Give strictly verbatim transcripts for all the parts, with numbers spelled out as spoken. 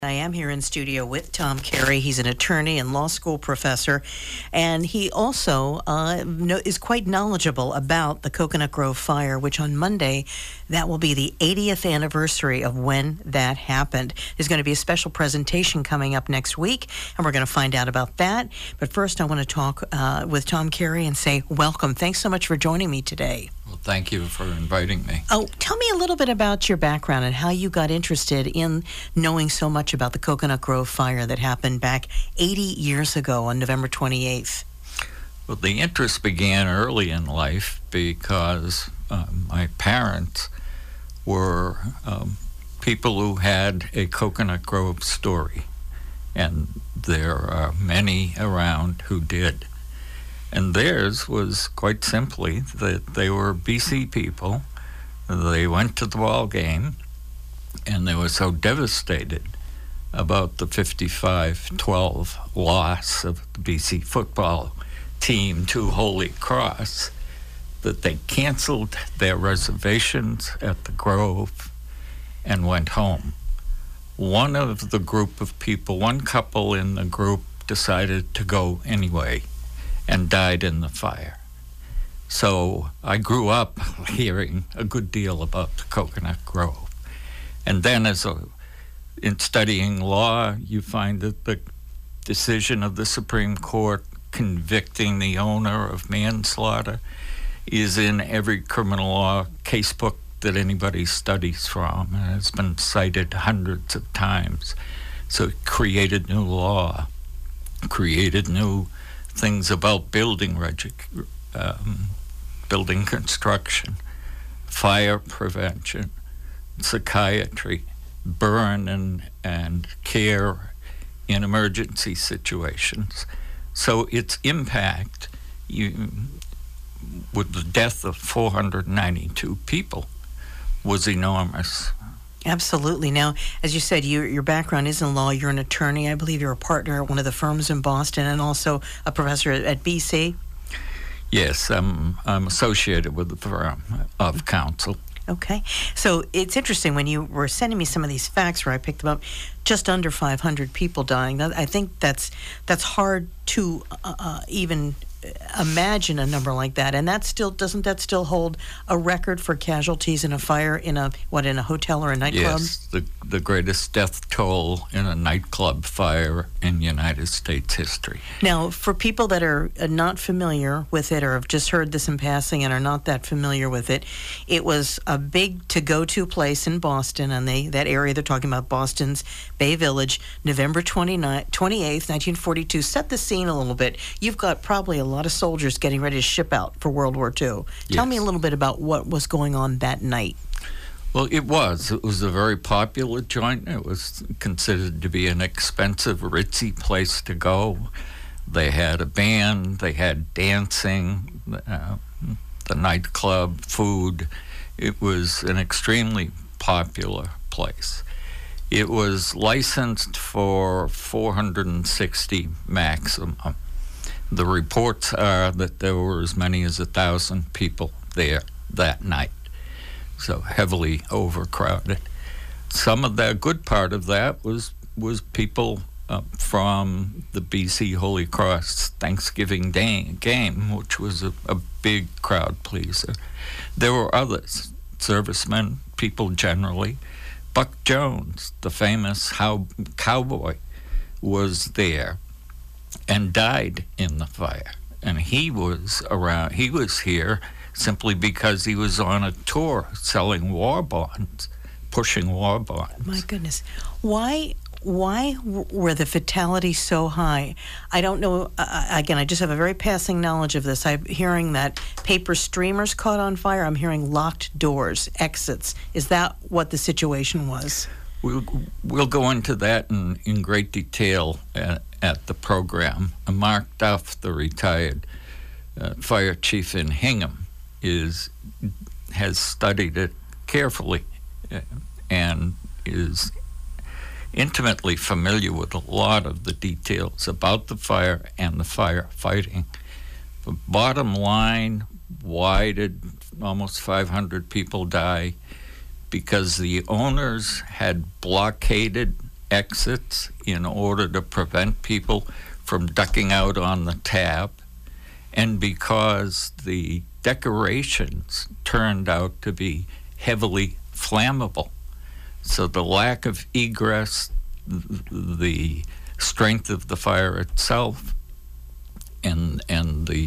I am here in studio with Tom Carey. He's an attorney and law school professor, and he also uh, know, is quite knowledgeable about the Coconut Grove fire, which on Monday, that will be the eightieth anniversary of when that happened. There's going to be a special presentation coming up next week, and we're going to find out about that. But first, I want to talk uh, with Tom Carey and say welcome. Thanks so much for joining me today. Well, thank you for inviting me. Oh, tell me a little bit about your background and how you got interested in knowing so much about the Coconut Grove fire that happened back eighty years ago on November twenty-eighth. Well, the interest began early in life because uh, my parents were um, people who had a Coconut Grove story, and there are many around who did. And theirs was quite simply that they were B C people. They went to the ball game, and they were so devastated about the fifty-five twelve loss of the B C football team to Holy Cross that they canceled their reservations at the Grove and went home. One of the group of people, one couple in the group decided to go anyway and died in the fire. So I grew up hearing a good deal about the Coconut Grove. And then as a, in studying law, you find that the decision of the Supreme Court convicting the owner of manslaughter is in every criminal law casebook that anybody studies from, and it's been cited hundreds of times. So it created new law, created new things about building regi- um, building construction, fire prevention, psychiatry, burn and, and care in emergency situations. So its impact, you, with the death of four hundred ninety-two people, was enormous. Absolutely. Now, as you said, you, your background is in law. You're an attorney. I believe you're a partner at one of the firms in Boston and also a professor at, at B C. Yes, I'm, I'm associated with the firm of counsel. Okay. So it's interesting when you were sending me some of these facts where I picked them up, just under five hundred people dying. I think that's that's hard to uh, uh, even imagine a number like that. And that still doesn't that still hold a record for casualties in a fire in a what in a hotel or a nightclub? Yes, the the greatest death toll in a nightclub fire in United States history. Now, for people that are not familiar with it or have just heard this in passing and are not that familiar with it, it was a big to-go-to place in Boston, and they that area they're talking about, Boston's Bay Village, November twenty-eighth, nineteen forty-two. Set the scene a little bit. You've got probably a lot of soldiers getting ready to ship out for World War Two. Yes. Tell me a little bit about what was going on that night. Well, it was. It was a very popular joint. It was considered to be an expensive, ritzy place to go. They had a band. They had dancing, uh, the nightclub, food. It was an extremely popular place. It was licensed for four hundred sixty maximum. The reports are that there were as many as a thousand people there that night, so heavily overcrowded. Some of the good part of that was was people uh, from the B C Holy Cross Thanksgiving Day game, which was a, a big crowd pleaser. There were others, servicemen, people generally. Buck Jones, the famous how, cowboy, was there and died in the fire. And he was around, he was here simply because he was on a tour selling war bonds, pushing war bonds. My goodness. Why why were the fatalities so high? I don't know. Uh, again, I just have a very passing knowledge of this. I'm hearing that paper streamers caught on fire. I'm hearing locked doors, exits. Is that what the situation was? We'll, we'll go into that in, in great detail at, at the program. Mark Duff, the retired uh, fire chief in Hingham, is has studied it carefully uh, and is intimately familiar with a lot of the details about the fire and the firefighting. But bottom line, why did almost five hundred people die? Because the owners had blockaded exits in order to prevent people from ducking out on the tab, and because the decorations turned out to be heavily flammable. So the lack of egress, the strength of the fire itself, and and the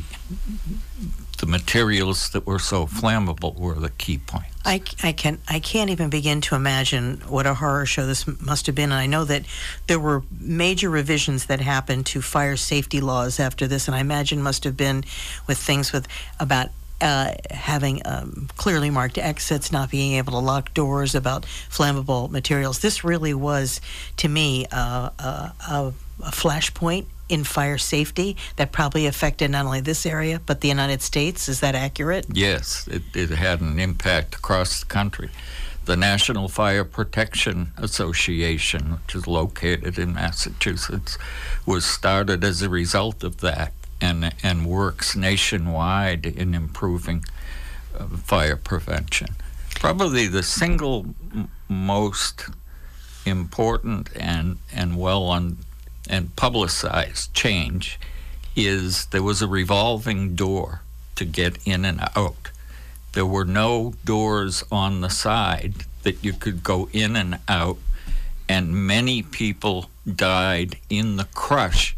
the materials that were so flammable were the key points. I, I can I can't even begin to imagine what a horror show this must have been. And I know that there were major revisions that happened to fire safety laws after this, and I imagine must have been with things with about uh, having um, clearly marked exits, not being able to lock doors, about flammable materials. This really was, to me, uh, uh, a, a flashpoint in fire safety that probably affected not only this area but the United States. Is that accurate? Yes, it, it had an impact across the country. The National Fire Protection Association, which is located in Massachusetts, was started as a result of that, and and works nationwide in improving uh, fire prevention. Probably the single m- most important and and well on and publicized change is there was a revolving door to get in and out. There were no doors on the side that you could go in and out, and many people died in the crush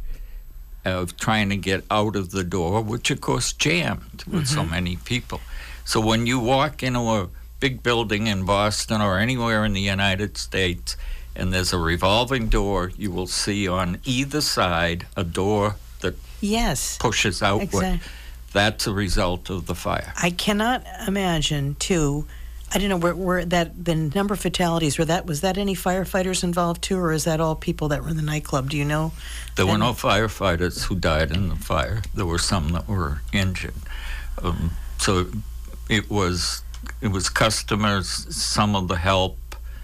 of trying to get out of the door, which of course jammed with mm-hmm. so many people. So when you walk into a big building in Boston or anywhere in the United States, and there's a revolving door, you will see on either side a door that yes, pushes outward. Exactly. That's a result of the fire. I cannot imagine, too, I don't know, where, where that the number of fatalities, were that, was that any firefighters involved, too, or is that all people that were in the nightclub? Do you know? There and, were no firefighters who died in the fire. There were some that were injured. Um, so it was, it was customers, some of the help.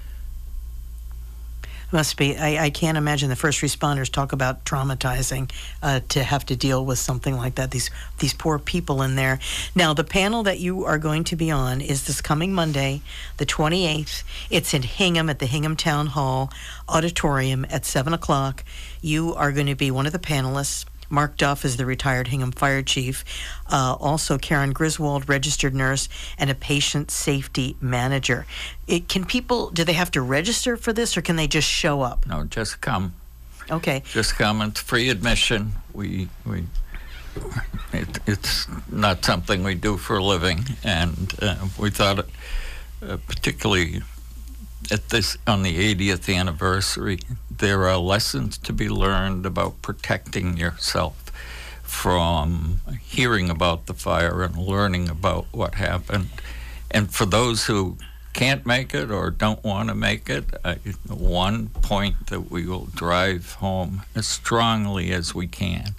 Must be. I, I can't imagine the first responders talk about traumatizing uh, to have to deal with something like that. These these poor people in there. Now, the panel that you are going to be on is this coming Monday, the twenty-eighth. It's in Hingham at the Hingham Town Hall Auditorium at seven o'clock. You are going to be one of the panelists. Mark Duff is the retired Hingham Fire Chief. Uh, also, Karen Griswold, registered nurse, and a patient safety manager. It, can people, do they have to register for this, or can they just show up? No, just come. Okay. Just come. It's free admission. We, we, it, it's not something we do for a living, and uh, we thought, it, uh, particularly at this, on the eightieth anniversary, there are lessons to be learned about protecting yourself from hearing about the fire and learning about what happened. And for those who can't make it or don't want to make it, uh, one point that we will drive home as strongly as we can.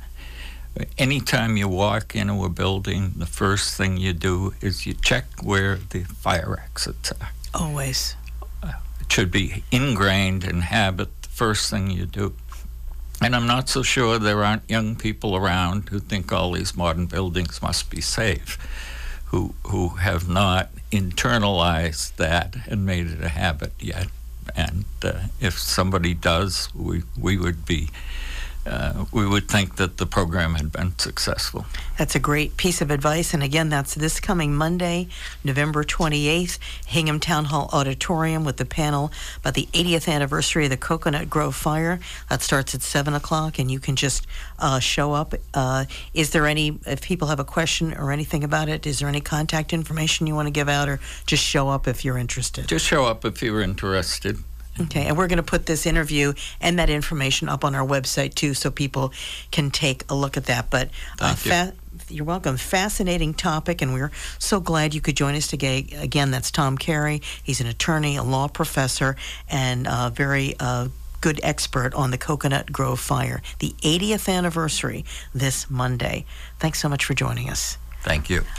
Anytime you walk into a building, the first thing you do is you check where the fire exits are. Always. It should be ingrained in habit, the first thing you do. And I'm not so sure there aren't young people around who think all these modern buildings must be safe, who who have not internalized that and made it a habit yet. And uh, if somebody does, we we would be Uh, we would think that the program had been successful. That's a great piece of advice. And again, that's this coming Monday, November twenty-eighth, Hingham Town Hall Auditorium with the panel about the eightieth anniversary of the Coconut Grove Fire. That starts at seven o'clock, and you can just uh, show up. Uh, is there any, if people have a question or anything about it, is there any contact information you want to give out, or just show up if you're interested? Just show up if you're interested. Okay, and we're going to put this interview and that information up on our website, too, so people can take a look at that. But uh, Thank you. fa- you're welcome. Fascinating topic, and we're so glad you could join us today. Again, that's Tom Carey. He's an attorney, a law professor, and a very uh, good expert on the Coconut Grove Fire. The eightieth anniversary this Monday. Thanks so much for joining us. Thank you.